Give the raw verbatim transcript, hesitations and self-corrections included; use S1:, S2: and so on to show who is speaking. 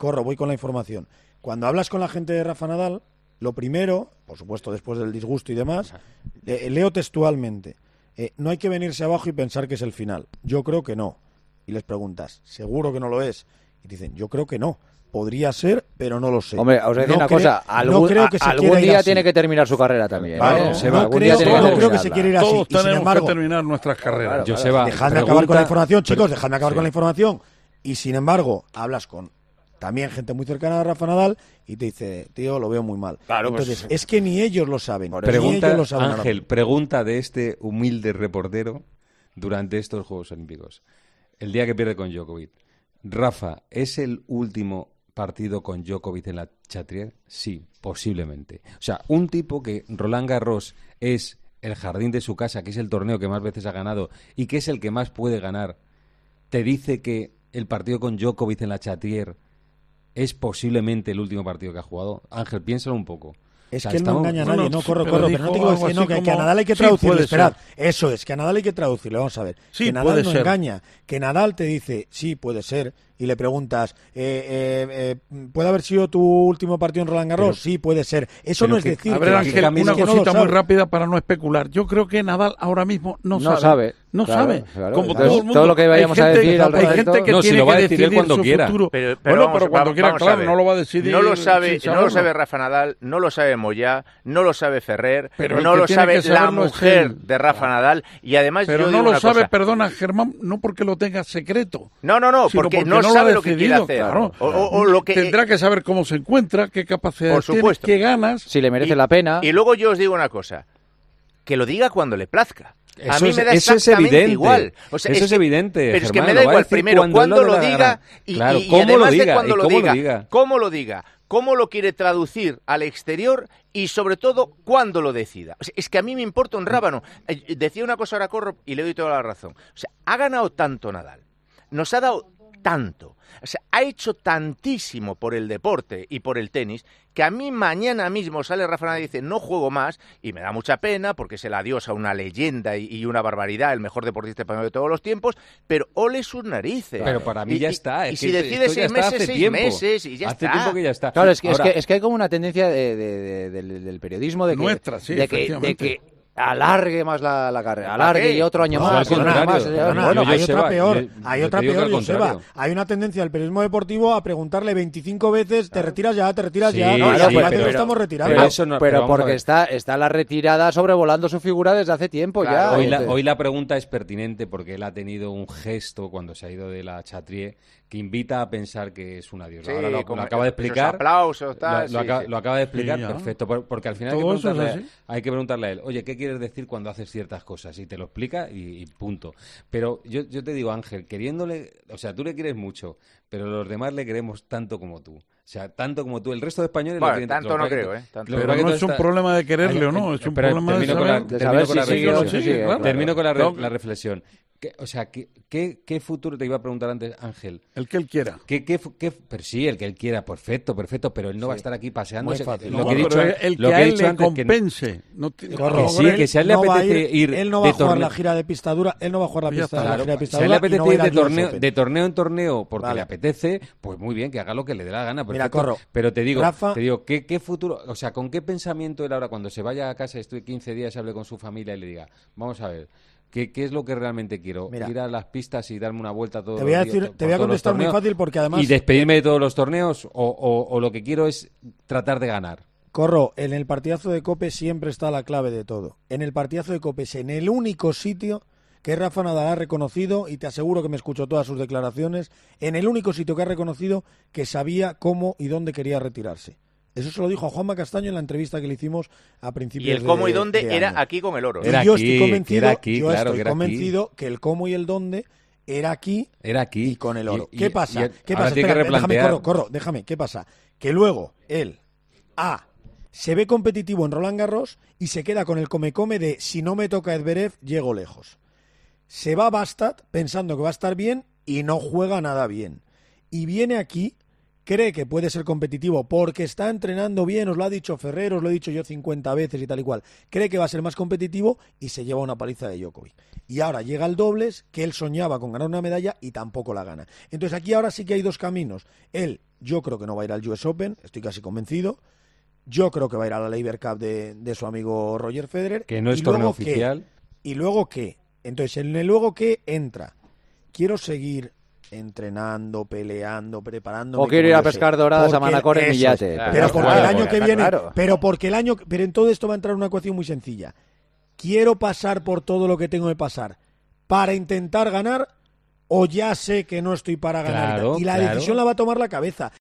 S1: Corro, voy con la información. Cuando hablas con la gente de Rafa Nadal, lo primero, por supuesto después del disgusto y demás, eh, leo textualmente, eh, no hay que venirse abajo y pensar que es el final. Yo creo que no. Y les preguntas, ¿seguro que no lo es? Y dicen, yo creo que no. Podría ser, pero no lo sé.
S2: Hombre, os voy a decir
S1: no
S2: una
S1: creo,
S2: cosa, algún,
S1: no creo que se
S2: algún día
S1: así.
S2: tiene que terminar su carrera también.
S1: Vale,
S2: ¿eh?
S1: no,
S2: No,
S1: no creo,
S2: que,
S1: no creo que se quiera ir así.
S3: Todos
S1: Y sin
S3: tenemos
S1: embargo,
S3: que terminar nuestras carreras.
S2: Claro,
S4: Joseba,
S1: dejadme
S4: pregunta,
S1: acabar con la información, chicos,
S4: pero,
S1: dejadme acabar
S4: sí.
S1: con la información. Y sin embargo, hablas con también gente muy cercana a Rafa Nadal y te dice, tío, lo veo muy mal.
S4: Claro,
S1: Entonces,
S4: pues,
S1: es que ni ellos lo saben. Ni
S4: pregunta,
S1: ellos lo saben
S4: Ángel,
S1: ahora.
S4: pregunta de este humilde reportero durante estos Juegos Olímpicos. El día que pierde con Djokovic. Rafa, ¿es el último partido con Djokovic en la Chatrier? Sí, posiblemente. O sea, un tipo que Roland Garros es el jardín de su casa, que es el torneo que más veces ha ganado y que es el que más puede ganar, te dice que el partido con Djokovic en la Chatrier es posiblemente el último partido que ha jugado. Ángel, piénsalo un poco.
S1: Es
S4: O sea,
S1: que él no
S4: estamos...
S1: engaña a nadie,
S3: Bueno,
S1: no, corro,
S3: pero
S1: corro,
S3: dijo
S1: pero no te digo
S3: algo
S1: que, no,
S3: así
S1: que, que a
S3: como,
S1: Nadal hay que
S3: sí,
S1: traducirle,
S3: puede
S1: esperad,
S3: ser.
S1: eso es, que a Nadal hay que traducirle, vamos a ver,
S3: Sí,
S1: que Nadal
S3: puede
S1: no
S3: ser.
S1: engaña, que Nadal te dice, sí, puede ser, y le preguntas, eh, eh, eh, ¿puede haber sido tu último partido en Roland Garros?
S4: Pero-
S1: sí, puede ser, eso no es
S4: que-
S1: decir
S3: A ver,
S1: que,
S3: Ángel,
S1: que-
S3: una
S1: es que no
S3: cosita
S1: lo
S3: muy
S1: sabe.
S3: rápida para no especular. Yo creo que Nadal ahora mismo no,
S2: No sabe,
S3: No
S2: claro,
S3: sabe.
S2: claro.
S3: Como
S2: Entonces,
S3: todo el mundo.
S2: todo lo que vayamos
S3: hay
S2: a
S3: gente,
S2: decir al
S3: hay
S2: respecto-
S3: gente que
S4: No, si
S3: tiene
S4: lo va a
S3: que
S4: decidir
S3: decidir
S4: cuando
S3: su
S4: quiera.
S3: futuro.
S5: Pero, pero
S3: bueno,
S5: vamos,
S3: pero cuando
S5: vamos,
S3: quiera,
S5: vamos a
S3: claro,
S5: ver.
S3: no lo va a decidir.
S5: No lo sabe,
S3: sin
S5: no lo
S3: saberlo.
S5: sabe Rafa Nadal, no lo sabe Moyá, no lo sabe Ferrer,
S3: Pero el
S5: no
S3: que
S5: lo
S3: tiene
S5: sabe
S3: que
S5: la
S3: saberlo es
S5: mujer
S3: él.
S5: de Rafa Nadal y además
S3: Pero
S5: yo
S3: no
S5: digo
S3: lo
S5: una
S3: sabe,
S5: cosa.
S3: perdona, Germán, no porque lo tenga secreto.
S5: No, no, no,
S3: sino
S5: porque,
S3: lo
S5: no
S3: ha
S5: sabe lo que quiere
S3: decidido,
S5: hacer.
S3: claro.
S5: O, o- o lo que
S3: Tendrá que saber cómo se encuentra, qué capacidad
S5: Por
S3: tiene,
S5: supuesto.
S3: qué ganas.
S2: Si le merece
S5: y-
S2: la pena.
S5: Y luego yo os digo una cosa, que lo diga cuando le plazca. A
S4: Eso
S5: mí
S4: es-
S5: me da
S4: eso es
S5: exactamente
S4: evidente.
S5: igual. O sea,
S4: Eso es
S5: que-
S4: evidente,
S5: Pero es que
S4: Germán,
S5: me
S4: lo
S5: da
S4: va a
S5: igual,
S4: decir
S5: primero,
S4: cuando
S5: cuando
S4: él le
S5: lo
S4: da la
S5: diga
S4: gana.
S5: y,
S4: Claro,
S5: y- y
S4: cómo lo
S5: además
S4: diga,
S5: de cuando
S4: y
S5: lo
S4: cómo lo
S5: diga,
S4: diga.
S5: cómo lo diga, cómo lo quiere traducir al exterior y sobre todo cuándo lo decida. O sea, es que a mí me importa un rábano. Eh, Decía una cosa ahora, Corro, y le doy toda la razón. O sea, ha ganado tanto Nadal, nos ha dado tanto, o sea, ha hecho tantísimo por el deporte y por el tenis, que a mí mañana mismo sale Rafa Nadal y dice, no juego más, y me da mucha pena porque es el adiós a una leyenda y, y una barbaridad, el mejor deportista español de todos los tiempos, pero ole sus narices.
S4: Pero para mí
S5: Y-
S4: ya
S5: y-
S4: está.
S5: Y,
S4: es
S5: si
S4: que
S5: decide
S4: esto ya
S5: seis
S4: está hace
S5: meses, seis
S4: tiempo.
S5: meses y ya
S4: Hace
S5: está.
S4: tiempo que ya está.
S2: Claro, es que,
S4: Ahora,
S2: es, que, es que hay como una tendencia de, de- de- del, del periodismo de que,
S3: Nuestra, sí,
S2: de que, de
S3: efectivamente.
S2: que alargue más la, la carrera,
S5: ¿Para
S2: alargue
S5: qué?
S2: y otro año
S4: No,
S2: más,
S4: al
S2: y otro año
S4: contrario,
S2: más.
S4: perdona,
S1: Bueno,
S4: yo,
S1: hay
S4: Joseba,
S1: otra peor,
S4: yo-
S1: hay
S4: yo
S1: otra
S4: te digo
S1: peor,
S4: que al
S1: Joseba.
S4: contrario.
S1: Hay una tendencia del periodismo deportivo a preguntarle veinticinco veces, te retiras ya, te retiras
S4: Sí,
S1: ya.
S4: sí,
S1: No, y
S4: sí,
S1: parece
S4: pero-
S1: que estamos retirando.
S4: pero eso no-
S2: pero
S4: pero vamos a
S2: porque
S4: ver.
S2: está, está la retirada sobrevolando su figura desde hace tiempo
S5: Claro,
S2: ya.
S4: Hoy la,
S2: Entonces-
S4: hoy la pregunta es pertinente porque él ha tenido un gesto cuando se ha ido de la Chatrier que invita a pensar que es un adiós.
S5: Sí,
S4: Ahora lo, lo
S5: como
S4: acaba de
S5: esos
S4: explicar.
S5: aplausos, tal,
S4: Lo, lo
S5: sí,
S4: acaba,
S5: sí.
S4: lo acaba de explicar,
S3: Sí, ya.
S4: perfecto. por- Porque al final hay que,
S3: Todo eso es
S4: preguntarle,
S3: así.
S4: hay que preguntarle a él, oye, ¿qué quieres decir cuando haces ciertas cosas? Y te lo explica y, y punto. Pero yo, yo te digo, Ángel, queriéndole, o sea, tú le quieres mucho, pero los demás le queremos tanto como tú. O sea, tanto como tú. El resto de españoles...
S5: Bueno,
S4: lo tienen-
S5: tanto
S4: lo
S5: no
S4: que-
S5: creo, ¿eh? Tanto.
S4: lo que
S3: Pero
S4: pasa
S3: no
S4: que
S3: es
S4: tú
S3: un
S4: estás-
S3: problema de quererle
S4: Ay,
S3: o no,
S4: eh,
S3: es un
S4: espera,
S3: problema de
S4: termino con
S3: saber.
S4: la-
S2: De
S4: termino
S2: saber
S4: con la
S2: si sigue o no
S4: reflexión.
S2: sigue, claro.
S4: Termino con la, re-
S3: Claro.
S4: la reflexión. ¿Qué- o sea, ¿qué, qué, ¿qué futuro te iba a preguntar antes, Ángel?
S3: El que él quiera.
S4: ¿Qué, qué, fu- qué, pero sí, el que él quiera, perfecto, perfecto, pero él no va a estar aquí paseándose.
S1: Muy fácil.
S4: Lo
S1: No,
S4: que he
S3: pero
S4: dicho,
S3: el
S4: lo
S3: que
S4: que
S3: a
S4: he
S3: él
S4: dicho
S3: le
S4: antes, que,
S3: compense. No ti-
S1: Corro.
S3: a lo
S4: que sí,
S3: mejor
S4: que
S3: él-
S4: si a él le
S1: no va a
S4: apetece ir,
S1: él no va
S4: de
S1: a jugar
S4: torneo,
S1: la gira de pistadura, él no va a jugar la,
S3: Ya
S1: pista,
S3: está.
S1: la
S4: claro,
S1: gira de
S4: si a él
S1: pistadura
S4: le
S1: y
S4: apetece
S1: no va a
S4: ir de
S1: ir al U S
S4: torneo,
S1: Open.
S4: de torneo en torneo porque
S1: Vale.
S4: le apetece, pues muy bien, que haga lo que le dé la gana,
S1: Mira,
S4: perfecto.
S1: Corro,
S4: Pero te digo,
S1: Rafa-
S4: te digo ¿qué, ¿qué futuro, o sea, con qué pensamiento él ahora cuando se vaya a casa, estoy quince días, hable con su familia y le diga, vamos a ver, ¿Qué, ¿Qué es lo que realmente quiero?
S1: Mira,
S4: ¿Ir a las pistas y darme una vuelta todos
S1: Te voy a
S4: los días,
S1: decir,
S4: por
S1: te voy a
S4: todos los
S1: contestar muy
S4: torneos
S1: fácil porque además
S4: y despedirme de todos los torneos? O, o, ¿O lo que quiero es tratar de ganar?
S1: Corro, en el partidazo de Cope siempre está la clave de todo. En el partidazo de Cope es en el único sitio que Rafa Nadal ha reconocido, y te aseguro que me escuchó todas sus declaraciones, en el único sitio que ha reconocido que sabía cómo y dónde quería retirarse. Eso se lo dijo a Juanma Castaño en la entrevista que le hicimos a principios
S5: Y el
S1: de
S5: cómo y dónde
S1: de
S5: era
S1: año.
S5: aquí con el oro.
S1: Y
S4: Era
S1: yo
S4: aquí,
S1: estoy convencido,
S4: era aquí,
S1: yo
S4: claro,
S1: estoy
S4: que era aquí.
S1: convencido que el cómo y el dónde era aquí
S4: Era aquí.
S1: y con el oro.
S4: Y- y-
S1: ¿Qué pasa?
S4: y-
S1: ¿Qué
S4: ahora
S1: pasa?
S4: tiene que
S1: Espera, déjame,
S4: replantear.
S1: corro, corro, déjame. ¿Qué pasa? Que luego él, A, se ve competitivo en Roland Garros y se queda con el come-come de si no me toca Zverev, llego lejos. Se va a Bastad pensando que va a estar bien y no juega nada bien. Y viene aquí cree que puede ser competitivo porque está entrenando bien, os lo ha dicho Ferrer, os lo he dicho yo cincuenta veces y tal y cual, cree que va a ser más competitivo y se lleva una paliza de Djokovic. Y ahora llega el dobles, que él soñaba con ganar una medalla y tampoco la gana. Entonces aquí ahora sí que hay dos caminos. Él, yo creo que no va a ir al U S Open, estoy casi convencido. Yo creo que va a ir a la Laver Cup de, de su amigo Roger Federer.
S4: Que no es
S1: y
S4: torneo
S1: luego, ¿qué?
S4: oficial.
S1: ¿Y luego qué? Entonces, en el luego qué entra. Quiero seguir entrenando, peleando, preparando.
S2: O quiero ir a pescar doradas a Manacor en mi yate.
S5: Claro,
S1: Pero porque
S5: claro,
S1: el año
S5: claro,
S1: que viene,
S2: claro.
S1: pero porque el año, pero en todo esto va a entrar una ecuación muy sencilla. Quiero pasar por todo lo que tengo que pasar para intentar ganar, o ya sé que no estoy para ganar.
S4: Claro,
S1: y la
S4: claro.
S1: decisión la va a tomar la cabeza.